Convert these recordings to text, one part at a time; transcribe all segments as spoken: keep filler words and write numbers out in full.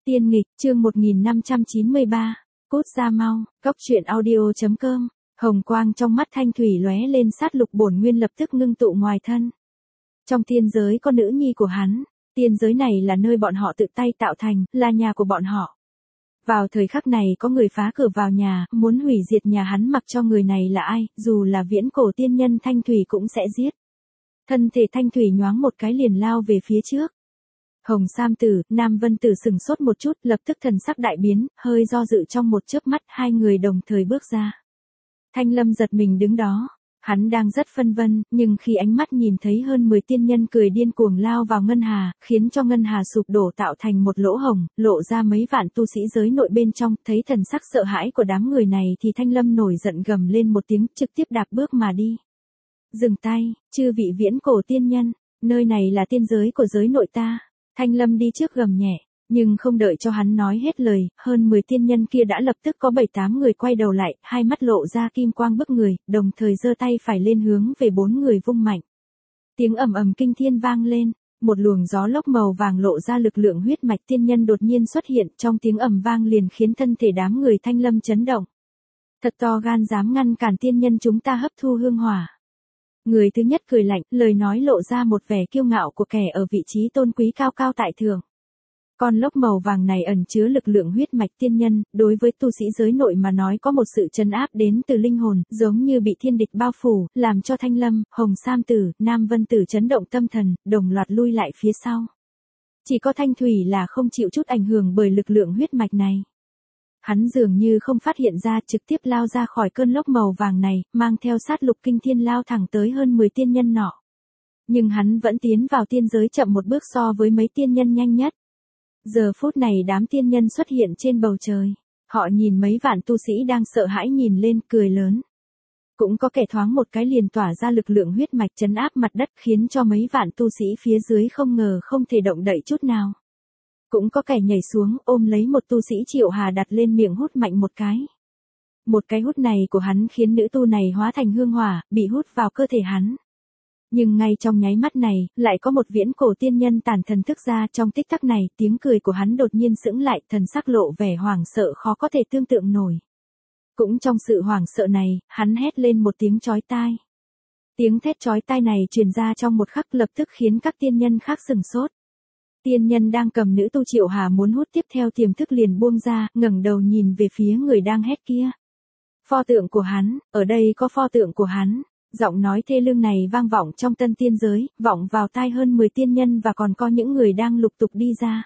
Tiên nghịch, chương một nghìn năm trăm chín mươi ba. Cút ra mau, cóc truyện audio chấm com. Hồng quang trong mắt Thanh Thủy lóe lên, sát lục bổn nguyên lập tức ngưng tụ ngoài thân. Trong tiên giới có nữ nhi của hắn, tiên giới này là nơi bọn họ tự tay tạo thành, là nhà của bọn họ. Vào thời khắc này có người phá cửa vào nhà, muốn hủy diệt nhà hắn, mặc cho người này là ai, dù là viễn cổ tiên nhân Thanh Thủy cũng sẽ giết. Thân thể Thanh Thủy nhoáng một cái liền lao về phía trước. Hồng Sam Tử, Nam Vân Tử sừng sốt một chút, lập tức thần sắc đại biến, hơi do dự trong một chớp mắt, hai người đồng thời bước ra. Thanh Lâm giật mình đứng đó, hắn đang rất phân vân, nhưng khi ánh mắt nhìn thấy hơn mười tiên nhân cười điên cuồng lao vào ngân hà, khiến cho ngân hà sụp đổ tạo thành một lỗ hổng, lộ ra mấy vạn tu sĩ giới nội bên trong, thấy thần sắc sợ hãi của đám người này thì Thanh Lâm nổi giận gầm lên một tiếng, trực tiếp đạp bước mà đi. Dừng tay, chư vị viễn cổ tiên nhân, nơi này là tiên giới của giới nội ta. Thanh Lâm đi trước gầm nhẹ, nhưng không đợi cho hắn nói hết lời, hơn mười tiên nhân kia đã lập tức có bảy tám người quay đầu lại, hai mắt lộ ra kim quang bức người, đồng thời giơ tay phải lên hướng về bốn người vung mạnh. Tiếng ầm ầm kinh thiên vang lên, một luồng gió lốc màu vàng lộ ra lực lượng huyết mạch tiên nhân đột nhiên xuất hiện, trong tiếng ầm vang liền khiến thân thể đám người Thanh Lâm chấn động. Thật to gan dám ngăn cản tiên nhân chúng ta hấp thu hương hỏa. Người thứ nhất cười lạnh, lời nói lộ ra một vẻ kiêu ngạo của kẻ ở vị trí tôn quý cao cao tại thượng. Con lốc màu vàng này ẩn chứa lực lượng huyết mạch tiên nhân, đối với tu sĩ giới nội mà nói có một sự trấn áp đến từ linh hồn, giống như bị thiên địch bao phủ, làm cho Thanh Lâm, Hồng Sam Tử, Nam Vân Tử chấn động tâm thần, đồng loạt lui lại phía sau. Chỉ có Thanh Thủy là không chịu chút ảnh hưởng bởi lực lượng huyết mạch này. Hắn dường như không phát hiện ra, trực tiếp lao ra khỏi cơn lốc màu vàng này, mang theo sát lục kinh thiên lao thẳng tới hơn mười tiên nhân nọ. Nhưng hắn vẫn tiến vào tiên giới chậm một bước so với mấy tiên nhân nhanh nhất. Giờ phút này đám tiên nhân xuất hiện trên bầu trời. Họ nhìn mấy vạn tu sĩ đang sợ hãi nhìn lên, cười lớn. Cũng có kẻ thoáng một cái liền tỏa ra lực lượng huyết mạch trấn áp mặt đất, khiến cho mấy vạn tu sĩ phía dưới không ngờ không thể động đậy chút nào. Cũng có kẻ nhảy xuống, ôm lấy một tu sĩ Triệu Hà đặt lên miệng hút mạnh một cái. Một cái hút này của hắn khiến nữ tu này hóa thành hương hỏa, bị hút vào cơ thể hắn. Nhưng ngay trong nháy mắt này, lại có một viễn cổ tiên nhân tản thần thức ra, trong tích tắc này, tiếng cười của hắn đột nhiên sững lại, thần sắc lộ vẻ hoảng sợ khó có thể tương tượng nổi. Cũng trong sự hoảng sợ này, hắn hét lên một tiếng chói tai. Tiếng thét chói tai này truyền ra trong một khắc, lập tức khiến các tiên nhân khác sừng sốt. Tiên nhân đang cầm nữ tu Triệu Hà muốn hút tiếp theo tiềm thức liền buông ra, ngẩng đầu nhìn về phía người đang hét kia. Pho tượng của hắn, ở đây có pho tượng của hắn. Giọng nói thê lương này vang vọng trong tân tiên giới, vọng vào tai hơn mười tiên nhân và còn có những người đang lục tục đi ra.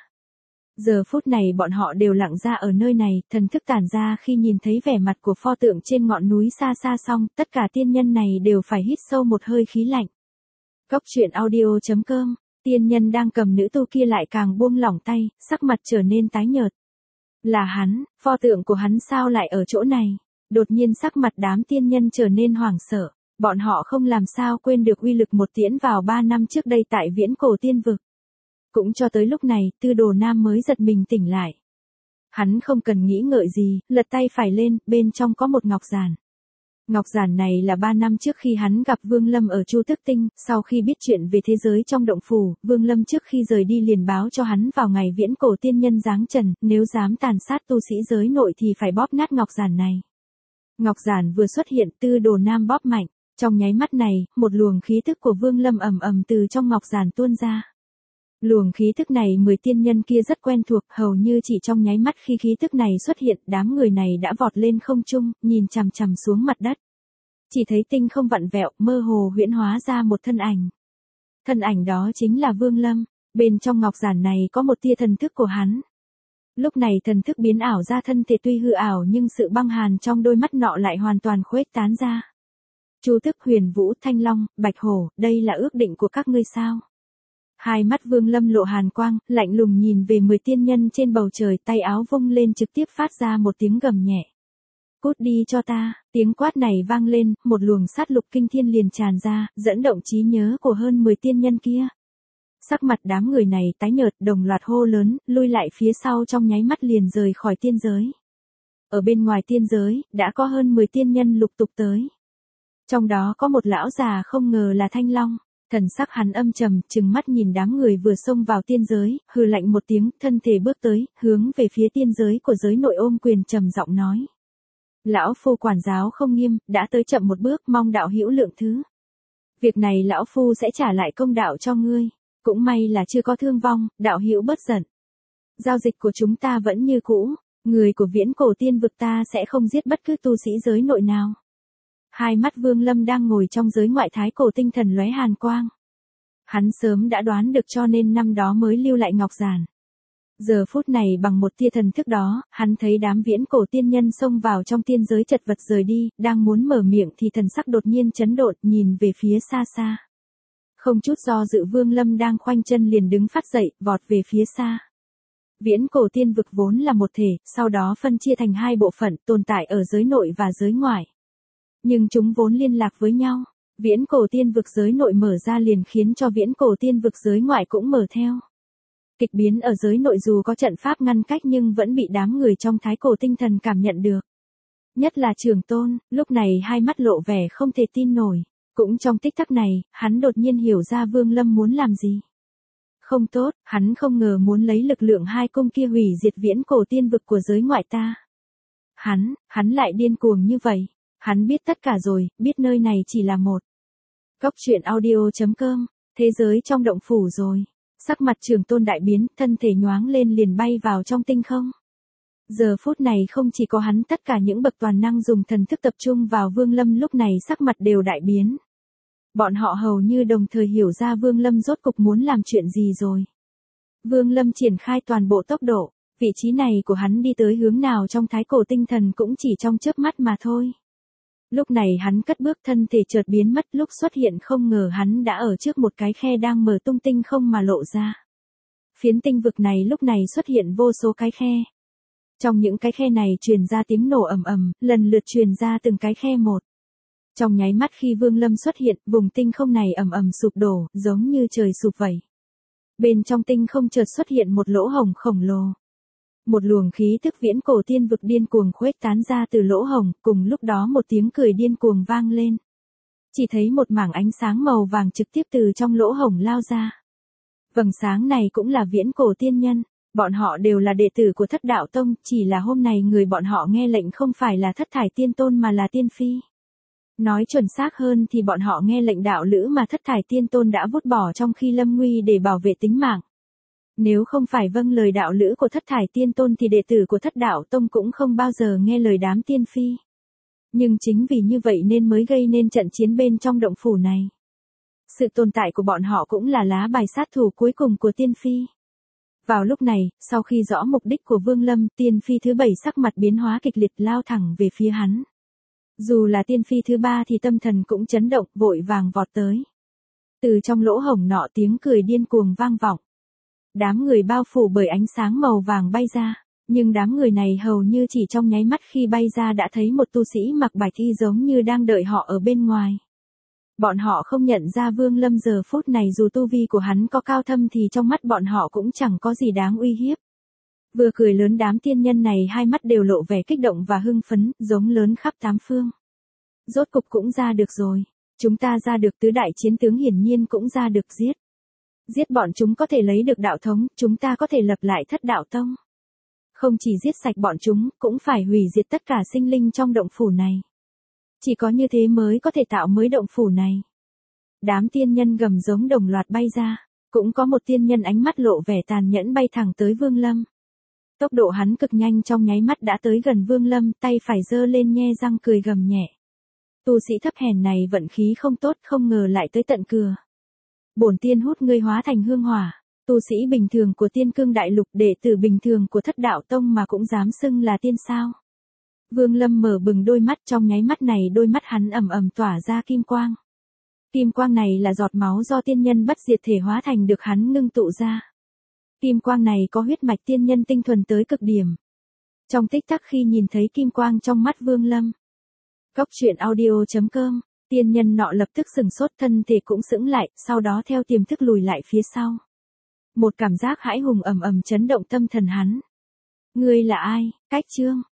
Giờ phút này bọn họ đều lặng ra ở nơi này, thần thức tản ra khi nhìn thấy vẻ mặt của pho tượng trên ngọn núi xa xa, xong, tất cả tiên nhân này đều phải hít sâu một hơi khí lạnh. Cóc truyện audio chấm com. Tiên nhân đang cầm nữ tu kia lại càng buông lỏng tay, sắc mặt trở nên tái nhợt. Là hắn, pho tượng của hắn sao lại ở chỗ này? Đột nhiên sắc mặt đám tiên nhân trở nên hoảng sợ. Bọn họ không làm sao quên được uy lực một tiễn vào ba năm trước đây tại viễn cổ tiên vực. Cũng cho tới lúc này, Tư Đồ Nam mới giật mình tỉnh lại. Hắn không cần nghĩ ngợi gì, lật tay phải lên, bên trong có một ngọc giản. Ngọc giản này là ba năm trước khi hắn gặp Vương Lâm ở Chu Tước Tinh, sau khi biết chuyện về thế giới trong động phủ, Vương Lâm trước khi rời đi liền báo cho hắn vào ngày viễn cổ tiên nhân giáng trần, nếu dám tàn sát tu sĩ giới nội thì phải bóp nát ngọc giản này. Ngọc giản vừa xuất hiện, Tư Đồ Nam bóp mạnh. Trong nháy mắt này, một luồng khí thức của Vương Lâm ầm ầm từ trong ngọc giản tuôn ra. Luồng khí thức này mười tiên nhân kia rất quen thuộc, hầu như chỉ trong nháy mắt khi khí thức này xuất hiện, đám người này đã vọt lên không trung, nhìn chằm chằm xuống mặt đất. Chỉ thấy tinh không vặn vẹo, mơ hồ huyễn hóa ra một thân ảnh. Thân ảnh đó chính là Vương Lâm, bên trong ngọc giản này có một tia thần thức của hắn. Lúc này thần thức biến ảo ra, thân thể tuy hư ảo nhưng sự băng hàn trong đôi mắt nọ lại hoàn toàn khuếch tán ra. Chu Tước, Huyền Vũ, Thanh Long, Bạch Hổ, đây là ước định của các ngươi sao? Hai mắt Vương Lâm lộ hàn quang, lạnh lùng nhìn về mười tiên nhân trên bầu trời, tay áo vung lên trực tiếp phát ra một tiếng gầm nhẹ. Cút đi cho ta, tiếng quát này vang lên, một luồng sát lục kinh thiên liền tràn ra, dẫn động trí nhớ của hơn mười tiên nhân kia. Sắc mặt đám người này tái nhợt, đồng loạt hô lớn, lui lại phía sau, trong nháy mắt liền rời khỏi tiên giới. Ở bên ngoài tiên giới, đã có hơn mười tiên nhân lục tục tới. Trong đó có một lão già không ngờ là Thanh Long. Thần sắc hắn âm trầm, trừng mắt nhìn đám người vừa xông vào tiên giới, hừ lạnh một tiếng, thân thể bước tới, hướng về phía tiên giới của giới nội ôm quyền trầm giọng nói. Lão phu quản giáo không nghiêm, đã tới chậm một bước, mong đạo hữu lượng thứ. Việc này lão phu sẽ trả lại công đạo cho ngươi. Cũng may là chưa có thương vong, đạo hữu bớt giận. Giao dịch của chúng ta vẫn như cũ, người của viễn cổ tiên vực ta sẽ không giết bất cứ tu sĩ giới nội nào. Hai mắt Vương Lâm đang ngồi trong giới ngoại thái cổ tinh thần lóe hàn quang. Hắn sớm đã đoán được cho nên năm đó mới lưu lại ngọc giản. Giờ phút này bằng một tia thần thức đó, hắn thấy đám viễn cổ tiên nhân xông vào trong tiên giới chật vật rời đi, đang muốn mở miệng thì thần sắc đột nhiên chấn động, nhìn về phía xa xa. Không chút do dự Vương Lâm đang khoanh chân liền đứng phát dậy, vọt về phía xa. Viễn cổ tiên vực vốn là một thể, sau đó phân chia thành hai bộ phận, tồn tại ở giới nội và giới ngoại. Nhưng chúng vốn liên lạc với nhau, viễn cổ tiên vực giới nội mở ra liền khiến cho viễn cổ tiên vực giới ngoại cũng mở theo. Kịch biến ở giới nội dù có trận pháp ngăn cách nhưng vẫn bị đám người trong thái cổ tinh thần cảm nhận được. Nhất là Trường Tôn, lúc này hai mắt lộ vẻ không thể tin nổi. Cũng trong tích tắc này, hắn đột nhiên hiểu ra Vương Lâm muốn làm gì. Không tốt, hắn không ngờ muốn lấy lực lượng hai cung kia hủy diệt viễn cổ tiên vực của giới ngoại ta. Hắn, hắn lại điên cuồng như vậy. Hắn biết tất cả rồi, biết nơi này chỉ là một. Góc truyện audio chấm com, thế giới trong động phủ rồi. Sắc mặt Trường Tôn đại biến, thân thể nhoáng lên liền bay vào trong tinh không. Giờ phút này không chỉ có hắn, tất cả những bậc toàn năng dùng thần thức tập trung vào Vương Lâm lúc này sắc mặt đều đại biến. Bọn họ hầu như đồng thời hiểu ra Vương Lâm rốt cục muốn làm chuyện gì rồi. Vương Lâm triển khai toàn bộ tốc độ, vị trí này của hắn đi tới hướng nào trong thái cổ tinh thần cũng chỉ trong chớp mắt mà thôi. Lúc này hắn cất bước thân thể chợt biến mất, lúc xuất hiện không ngờ hắn đã ở trước một cái khe đang mở tung tinh không mà lộ ra. Phiến tinh vực này lúc này xuất hiện vô số cái khe. Trong những cái khe này truyền ra tiếng nổ ầm ầm, lần lượt truyền ra từng cái khe một. Trong nháy mắt khi Vương Lâm xuất hiện, vùng tinh không này ầm ầm sụp đổ, giống như trời sụp vậy. Bên trong tinh không chợt xuất hiện một lỗ hổng khổng lồ. Một luồng khí tức viễn cổ tiên vực điên cuồng khuếch tán ra từ lỗ hổng, cùng lúc đó một tiếng cười điên cuồng vang lên. Chỉ thấy một mảng ánh sáng màu vàng trực tiếp từ trong lỗ hổng lao ra. Vầng sáng này cũng là viễn cổ tiên nhân, bọn họ đều là đệ tử của Thất Đạo Tông, chỉ là hôm nay người bọn họ nghe lệnh không phải là Thất Thải Tiên Tôn mà là Tiên Phi. Nói chuẩn xác hơn thì bọn họ nghe lệnh đạo lữ mà Thất Thải Tiên Tôn đã vứt bỏ trong khi lâm nguy để bảo vệ tính mạng. Nếu không phải vâng lời đạo lữ của Thất Thải Tiên Tôn thì đệ tử của Thất Đạo Tông cũng không bao giờ nghe lời đám Tiên Phi. Nhưng chính vì như vậy nên mới gây nên trận chiến bên trong động phủ này. Sự tồn tại của bọn họ cũng là lá bài sát thủ cuối cùng của Tiên Phi. Vào lúc này, sau khi rõ mục đích của Vương Lâm, Tiên Phi thứ bảy sắc mặt biến hóa kịch liệt lao thẳng về phía hắn. Dù là Tiên Phi thứ ba thì tâm thần cũng chấn động, vội vàng vọt tới. Từ trong lỗ hổng nọ tiếng cười điên cuồng vang vọng. Đám người bao phủ bởi ánh sáng màu vàng bay ra, nhưng đám người này hầu như chỉ trong nháy mắt khi bay ra đã thấy một tu sĩ mặc bạch y giống như đang đợi họ ở bên ngoài. Bọn họ không nhận ra Vương Lâm giờ phút này dù tu vi của hắn có cao thâm thì trong mắt bọn họ cũng chẳng có gì đáng uy hiếp. Vừa cười lớn đám tiên nhân này hai mắt đều lộ vẻ kích động và hưng phấn, giống lớn khắp tám phương. Rốt cục cũng ra được rồi, chúng ta ra được tứ đại chiến tướng hiển nhiên cũng ra được giết. Giết bọn chúng có thể lấy được đạo thống, chúng ta có thể lập lại Thất Đạo Tông. Không chỉ giết sạch bọn chúng, cũng phải hủy diệt tất cả sinh linh trong động phủ này. Chỉ có như thế mới có thể tạo mới động phủ này. Đám tiên nhân gầm giống đồng loạt bay ra, cũng có một tiên nhân ánh mắt lộ vẻ tàn nhẫn bay thẳng tới Vương Lâm. Tốc độ hắn cực nhanh trong nháy mắt đã tới gần Vương Lâm, tay phải giơ lên nhe răng cười gầm nhẹ. Tu sĩ thấp hèn này vận khí không tốt, không ngờ lại tới tận cửa. Bổn tiên hút ngươi hóa thành hương hỏa, tu sĩ bình thường của Tiên Cương Đại Lục, đệ tử bình thường của Thất Đạo Tông mà cũng dám xưng là tiên sao? Vương Lâm mở bừng đôi mắt, trong nháy mắt này đôi mắt hắn ầm ầm tỏa ra kim quang. Kim quang này là giọt máu do tiên nhân bất diệt thể hóa thành được hắn ngưng tụ ra. Kim quang này có huyết mạch tiên nhân tinh thuần tới cực điểm. Trong tích tắc khi nhìn thấy kim quang trong mắt Vương Lâm. Góc truyện audio chấm com, tiên nhân nọ lập tức sừng sốt, thân thể cũng sững lại, sau đó theo tiềm thức lùi lại phía sau. Một cảm giác hãi hùng ầm ầm chấn động tâm thần hắn. Ngươi là ai, Cách Trương?